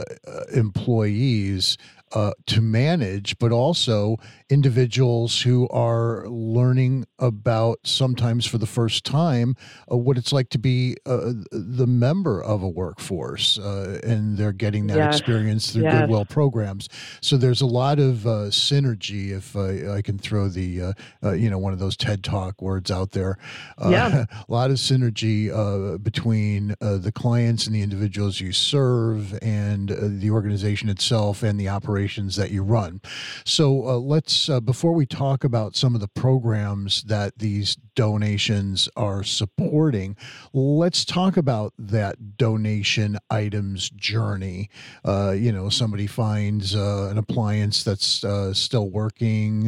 employees to manage, but also individuals who are learning about, sometimes for the first time, what it's like to be the member of a workforce, and they're getting that experience through Goodwill programs. So there's a lot of synergy, if I can throw the, one of those TED Talk words out there. A lot of synergy between the clients and the individuals you serve and the organization itself and the operations that you run. So let's, before we talk about some of the programs that these donations are supporting, let's talk about that donation items journey. Somebody finds an appliance that's still working,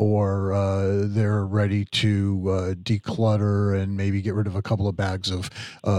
or they're ready to declutter and maybe get rid of a couple of bags of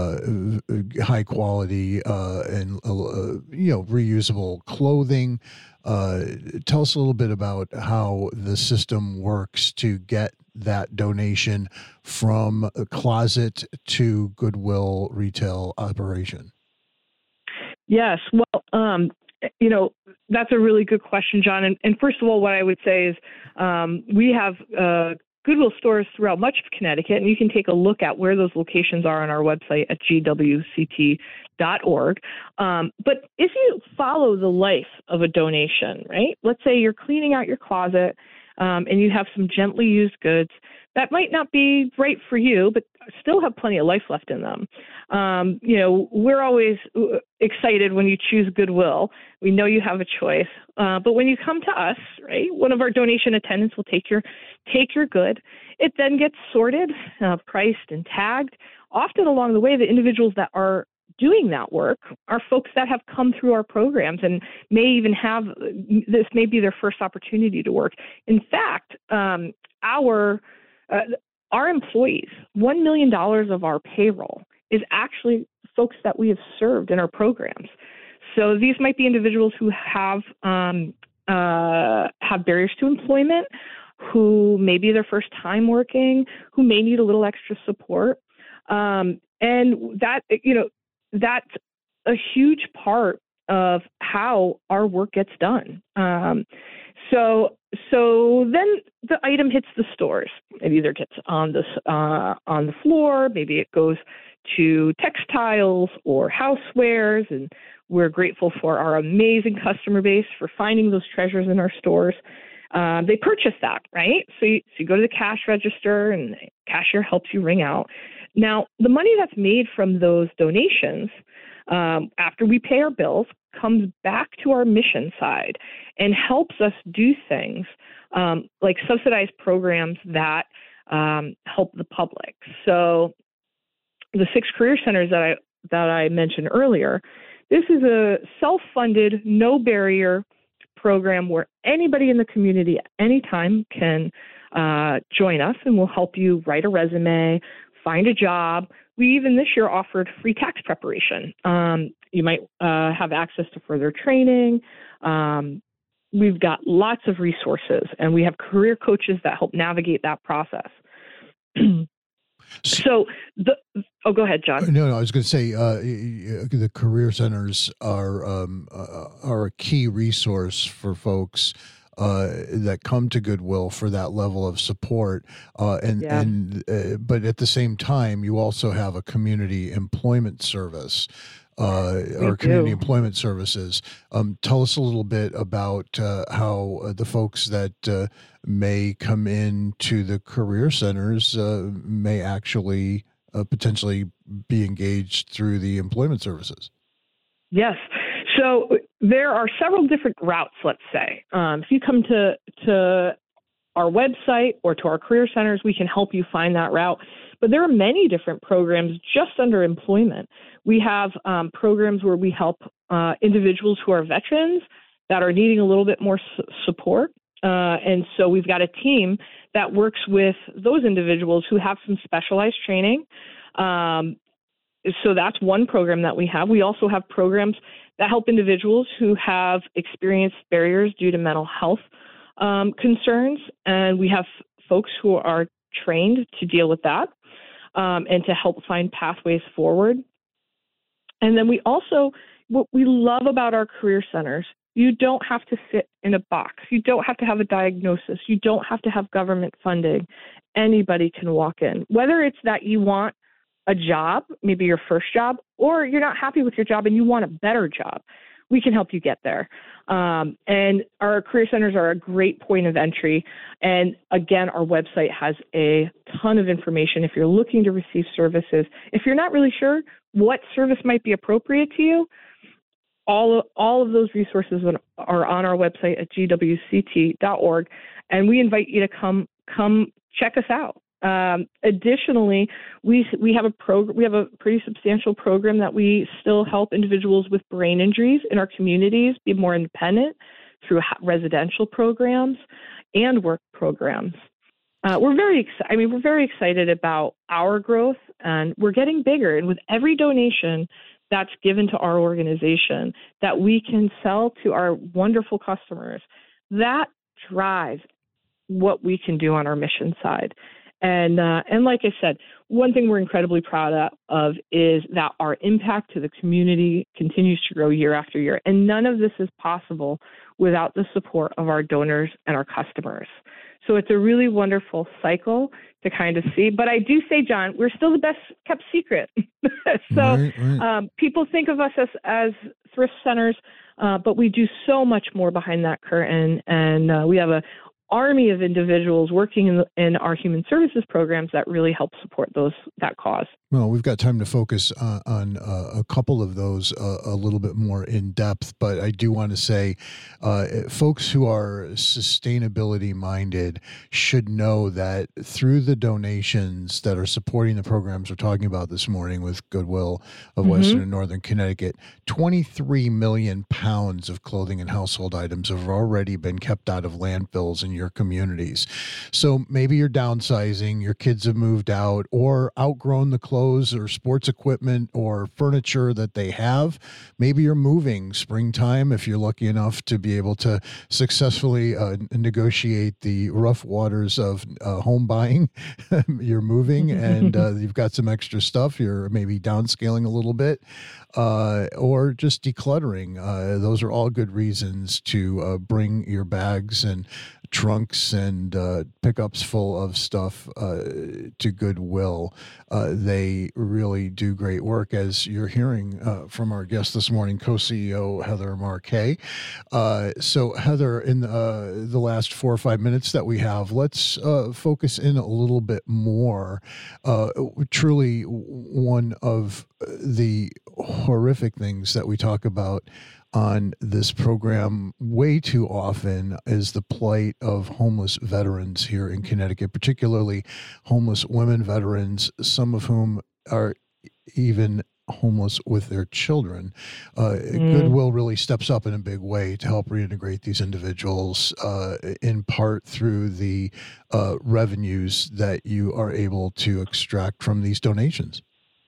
high quality and reusable clothing. Tell us a little bit about how the system works to get that donation from a closet to Goodwill retail operation. Yes. Well, That's a really good question, John. And first of all, what I would say is we have Goodwill stores throughout much of Connecticut, and you can take a look at where those locations are on our website at gwct.org. But if you follow the life of a donation, right? Let's say you're cleaning out your closet and you have some gently used goods that might not be right for you, but still have plenty of life left in them. We're always excited when you choose Goodwill. We know you have a choice. But when you come to us, right, one of our donation attendants will take your good. It then gets sorted, priced, and tagged. Often along the way, the individuals that are doing that work are folks that have come through our programs and may even have this may be their first opportunity to work. In fact, our employees, $1 million of our payroll is actually folks that we have served in our programs. So these might be individuals who have barriers to employment, who may be their first time working, who may need a little extra support. And that's a huge part of how our work gets done. So then the item hits the stores. It either gets on the floor, maybe it goes to textiles or housewares, and we're grateful for our amazing customer base for finding those treasures in our stores. They purchase that, right? So you go to the cash register, and the cashier helps you ring out. Now, the money that's made from those donations, after we pay our bills, comes back to our mission side and helps us do things like subsidized programs that help the public. So the 6 career centers that I mentioned earlier, this is a self-funded, no barrier program where anybody in the community at any time can join us, and we'll help you write a resume, find a job. We even this year offered free tax preparation. You might have access to further training. We've got lots of resources, and we have career coaches that help navigate that process. Go ahead, John. No, I was going to say the career centers are a key resource for folks that come to Goodwill for that level of support, but at the same time, you also have a community employment service. Our community employment services. Tell us a little bit about how the folks that may come into the career centers may actually potentially be engaged through the employment services. Yes. So there are several different routes, let's say. If you come to our website or to our career centers, we can help you find that route. But there are many different programs just under employment. We have programs where we help individuals who are veterans that are needing a little bit more support. And so we've got a team that works with those individuals who have some specialized training. So that's one program that we have. We also have programs that help individuals who have experienced barriers due to mental health concerns. And we have folks who are trained to deal with that and to help find pathways forward. And then what we love about our career centers, you don't have to fit in a box. You don't have to have a diagnosis. You don't have to have government funding. Anybody can walk in, whether it's that you want a job, maybe your first job, or you're not happy with your job and you want a better job. We can help you get there. And our career centers are a great point of entry. And again, our website has a ton of information if you're looking to receive services. If you're not really sure what service might be appropriate to you, all of those resources are on our website at gwct.org. And we invite you to come check us out. Additionally, we have a pretty substantial program that we still help individuals with brain injuries in our communities be more independent through residential programs and work programs. We're very excited about our growth, and we're getting bigger. And with every donation that's given to our organization that we can sell to our wonderful customers, that drives what we can do on our mission side. And like I said, one thing we're incredibly proud of is that our impact to the community continues to grow year after year. And none of this is possible without the support of our donors and our customers. So it's a really wonderful cycle to kind of see. But I do say, John, we're still the best kept secret. So right. People think of us as thrift centers, but we do so much more behind that curtain. And we have an army of individuals working in our human services programs that really help support that cause. Well, we've got time to focus on a couple of those a little bit more in depth, but I do want to say folks who are sustainability minded should know that through the donations that are supporting the programs we're talking about this morning with Goodwill of Western and Northern Connecticut, 23 million pounds of clothing and household items have already been kept out of landfills in your communities. So maybe you're downsizing, your kids have moved out or outgrown the clothes or sports equipment or furniture that they have. Maybe you're moving springtime if you're lucky enough to be able to successfully negotiate the rough waters of home buying. You're moving and you've got some extra stuff. You're maybe downscaling a little bit or just decluttering. Those are all good reasons to bring your bags and trunks and pickups full of stuff to Goodwill. They really do great work, as you're hearing from our guest this morning, co-CEO Heather Marquet. So Heather, in the last 4 or 5 minutes that we have, let's focus in a little bit more. Truly one of the horrific things that we talk about on this program way too often is the plight of homeless veterans here in Connecticut, particularly homeless women veterans, some of whom are even homeless with their children. Goodwill really steps up in a big way to help reintegrate these individuals, in part through the revenues that you are able to extract from these donations.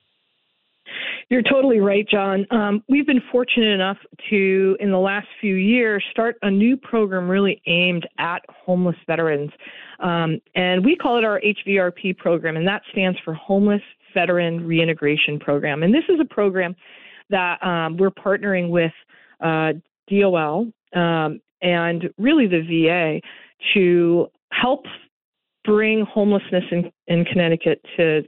You're totally right, John. We've been fortunate enough to, in the last few years, start a new program really aimed at homeless veterans. And we call it our HVRP program, and that stands for Homeless Veteran Reintegration Program. And this is a program that we're partnering with DOL and really the VA to help bring homelessness in Connecticut to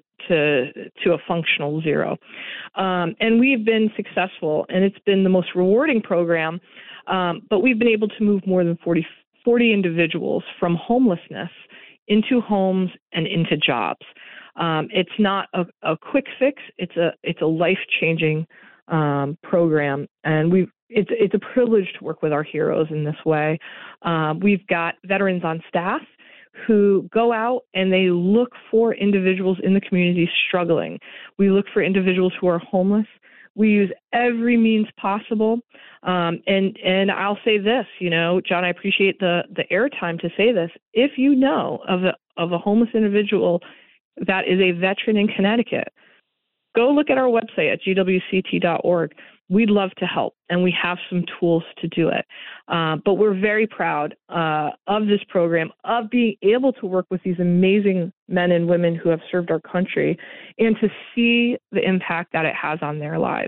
a functional zero. And we've been successful, and it's been the most rewarding program, but we've been able to move more than 40 individuals from homelessness into homes and into jobs. It's not a quick fix. It's a life-changing program, and it's a privilege to work with our heroes in this way. We've got veterans on staff who go out and they look for individuals in the community struggling. We look for individuals who are homeless. We use every means possible. And I'll say this, John, I appreciate the airtime to say this. If you know of a homeless individual that is a veteran in Connecticut, go look at our website at gwct.org. We'd love to help, and we have some tools to do it. But we're very proud of this program, of being able to work with these amazing men and women who have served our country and to see the impact that it has on their lives.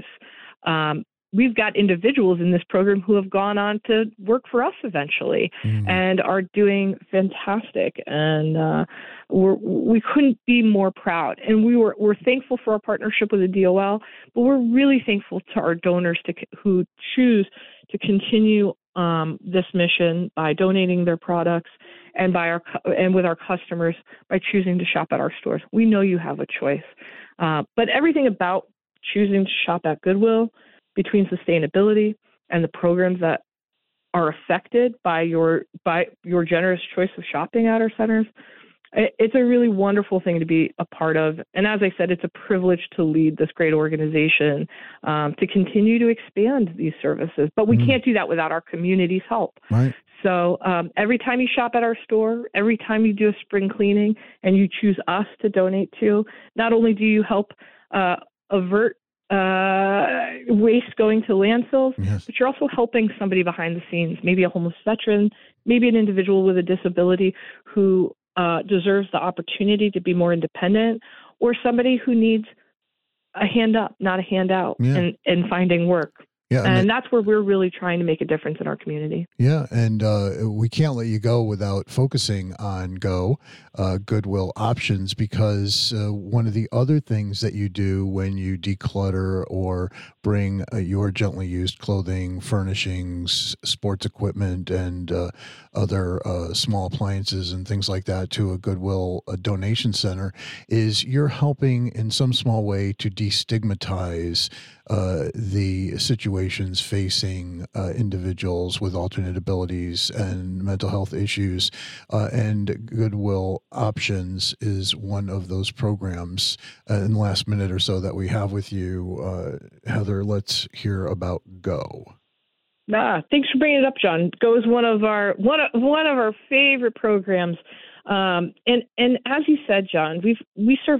We've got individuals in this program who have gone on to work for us eventually and are doing fantastic. And we couldn't be more proud. And we're thankful for our partnership with the DOL, but we're really thankful to our donors who choose to continue this mission by donating their products and with our customers by choosing to shop at our stores. We know you have a choice, but everything about choosing to shop at Goodwill, between sustainability and the programs that are affected by your generous choice of shopping at our centers, it's a really wonderful thing to be a part of. And as I said, it's a privilege to lead this great organization to continue to expand these services. But we can't do that without our community's help. Right. So every time you shop at our store, every time you do a spring cleaning and you choose us to donate to, not only do you help avert waste going to landfills, but you're also helping somebody behind the scenes, maybe a homeless veteran, maybe an individual with a disability who deserves the opportunity to be more independent, or somebody who needs a hand up, not a handout, and finding work. Yeah, and that's where we're really trying to make a difference in our community. Yeah, and we can't let you go without focusing on Goodwill Options, because one of the other things that you do when you declutter or bring your gently used clothing, furnishings, sports equipment, and other small appliances and things like that to a Goodwill donation center is you're helping in some small way to destigmatize the situations facing individuals with alternate abilities and mental health issues, and Goodwill Options is one of those programs. In the last minute or so that we have with you, Heather, let's hear about Go. Thanks for bringing it up, John. Go is one of our favorite programs, and as you said, John, we serve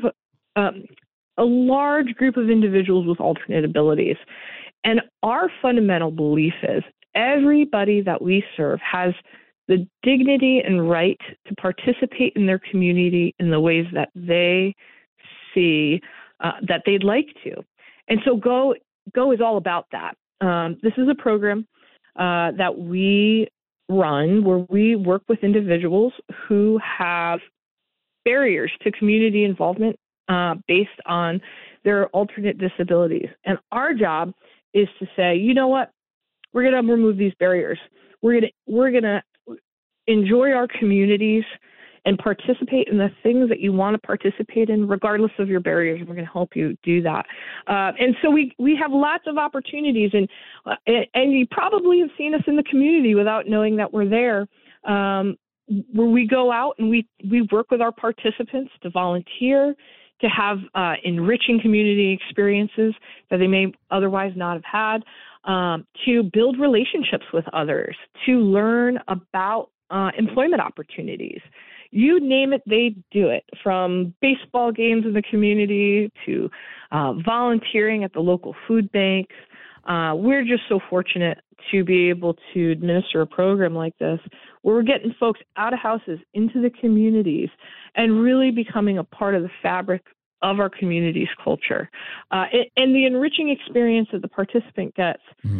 a large group of individuals with alternate abilities. And our fundamental belief is everybody that we serve has the dignity and right to participate in their community in the ways that they see that they'd like to. And so Go is all about that. This is a program that we run where we work with individuals who have barriers to community involvement based on their alternate disabilities. And our job is to say, you know what, we're going to remove these barriers. We're going to enjoy our communities and participate in the things that you want to participate in, regardless of your barriers. We're going to help you do that. And so we have lots of opportunities, and you probably have seen us in the community without knowing that we're there, where we go out and we work with our participants to volunteer, to have enriching community experiences that they may otherwise not have had, to build relationships with others, to learn about employment opportunities. You name it, they do it, from baseball games in the community to volunteering at the local food banks. We're just so fortunate to be able to administer a program like this, where we're getting folks out of houses into the communities and really becoming a part of the fabric of our community's culture. And the enriching experience that the participant gets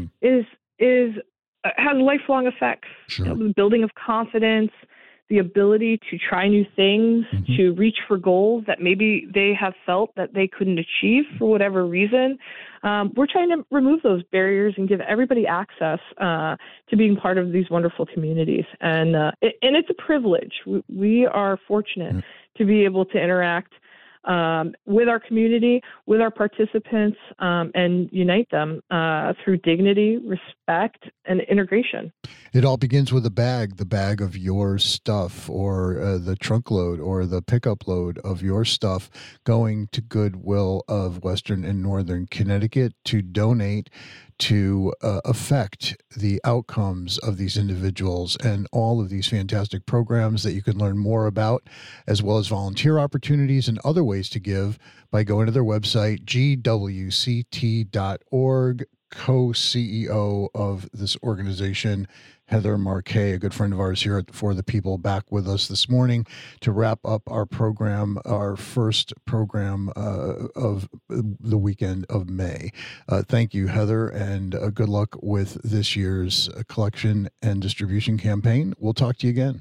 has lifelong effects. Sure. The building of confidence, the ability to try new things, to reach for goals that maybe they have felt that they couldn't achieve for whatever reason. We're trying to remove those barriers and give everybody access to being part of these wonderful communities. And it's a privilege. We are fortunate to be able to interact with our community, with our participants, and unite them through dignity, respect, and integration. It all begins with the bag of your stuff, or the trunk load or the pickup load of your stuff going to Goodwill of Western and Northern Connecticut to donate to affect the outcomes of these individuals and all of these fantastic programs that you can learn more about, as well as volunteer opportunities and other ways to give by going to their website, gwct.org. Co-CEO of this organization, Heather Marquet, a good friend of ours here at For the People, back with us this morning to wrap up our program, our first program of the weekend of May. Thank you, Heather, and good luck with this year's collection and distribution campaign. We'll talk to you again.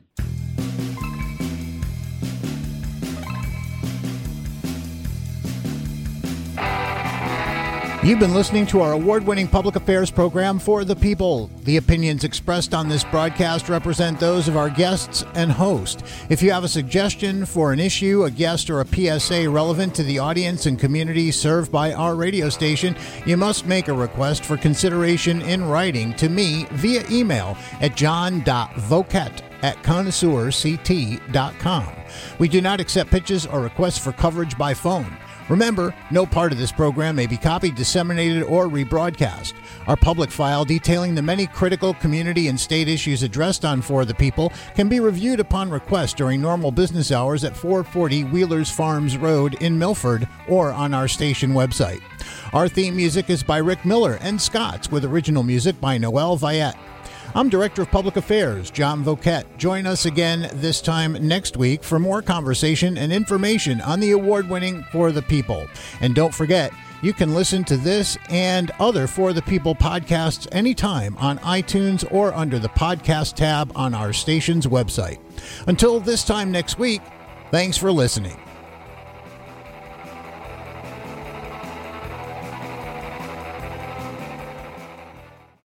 You've been listening to our award-winning public affairs program, For the People. The opinions expressed on this broadcast represent those of our guests and host. If you have a suggestion for an issue, a guest, or a PSA relevant to the audience and community served by our radio station, you must make a request for consideration in writing to me via email at john.vocat@connoisseurct.com. We do not accept pitches or requests for coverage by phone. Remember, no part of this program may be copied, disseminated, or rebroadcast. Our public file detailing the many critical community and state issues addressed on For the People can be reviewed upon request during normal business hours at 440 Wheelers Farms Road in Milford or on our station website. Our theme music is by Rick Miller and Scott's, with original music by Noel Viette. I'm Director of Public Affairs, John Voquette. Join us again this time next week for more conversation and information on the award-winning For the People. And don't forget, you can listen to this and other For the People podcasts anytime on iTunes or under the podcast tab on our station's website. Until this time next week, thanks for listening.